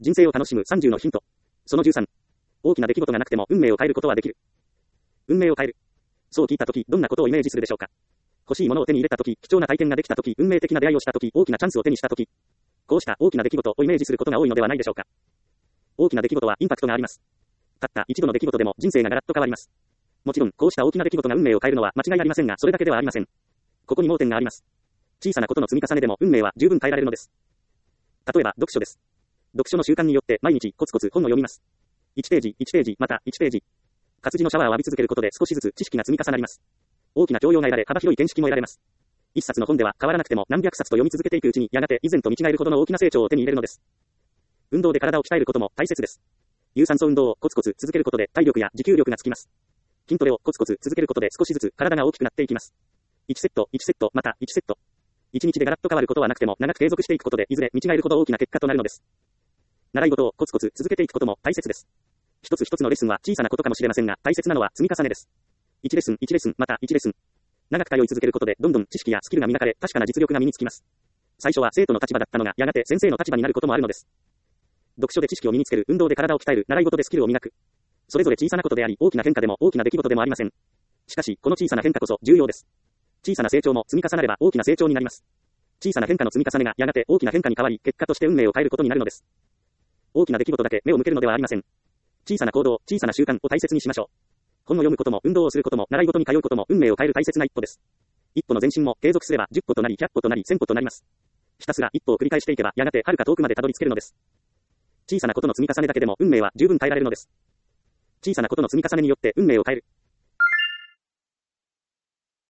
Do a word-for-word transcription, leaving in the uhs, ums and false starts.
人生を楽しむさんじゅうのヒント。そのじゅうさん。大きな出来事がなくても運命を変えることはできる。運命を変える。そう聞いたとき、どんなことをイメージするでしょうか。欲しいものを手に入れたとき、貴重な体験ができたとき、運命的な出会いをしたとき、大きなチャンスを手にしたとき、こうした大きな出来事をイメージすることが多いのではないでしょうか。大きな出来事はインパクトがあります。たった一度の出来事でも人生がガラッと変わります。もちろん、こうした大きな出来事が運命を変えるのは間違いありませんが、それだけではありません。ここに盲点があります。小さなことの積み重ねでも運命は十分変えられるのです。例えば、読書です。読書の習慣によって毎日コツコツ本を読みます。いちページ、いちページ、またいちページ。活字のシャワーを浴び続けることで少しずつ知識が積み重なります。大きな教養が得られ、幅広い見識も得られます。一冊の本では変わらなくても何百冊と読み続けていくうちに、やがて以前と見違えるほどの大きな成長を手に入れるのです。運動で体を鍛えることも大切です。有酸素運動をコツコツ続けることで体力や持久力がつきます。筋トレをコツコツ続けることで少しずつ体が大きくなっていきます。いちセット、いちセット、またいちセット。いちにちでガラッと変わることはなくても長く継続していくことでいずれ見違えるほど大きな結果となるのです。習い事をコツコツ続けていくことも大切です。一つ一つのレッスンは小さなことかもしれませんが、大切なのは積み重ねです。いちレッスン、いちレッスン、またいちレッスン。長く通い続けることでどんどん知識やスキルが磨かれ、確かな実力が身につきます。最初は生徒の立場だったのが、やがて先生の立場になることもあるのです。読書で知識を身につける、運動で体を鍛える、習い事でスキルを磨く。それぞれ小さなことであり、大きな変化でも大きな出来事でもありません。しかし、この小さな変化こそ重要です。小さな成長も積み重なれば大きな成長になります。小さな変化の積み重ねがやがて大きな変化に変わり、結果として運命を変えることになるのです。大きな出来事だけ目を向けるのではありません。小さな行動、小さな習慣を大切にしましょう。本を読むことも、運動をすることも、習い事に通うことも、運命を変える大切な一歩です。一歩の前進も継続すればじゅっぽとなりひゃっぽとなりせんぽとなります。ひたすら一歩を繰り返していけば、やがて遥か遠くまでたどり着けるのです。小さなことの積み重ねだけでも運命は十分変えられるのです。小さなことの積み重ねによって運命を変える。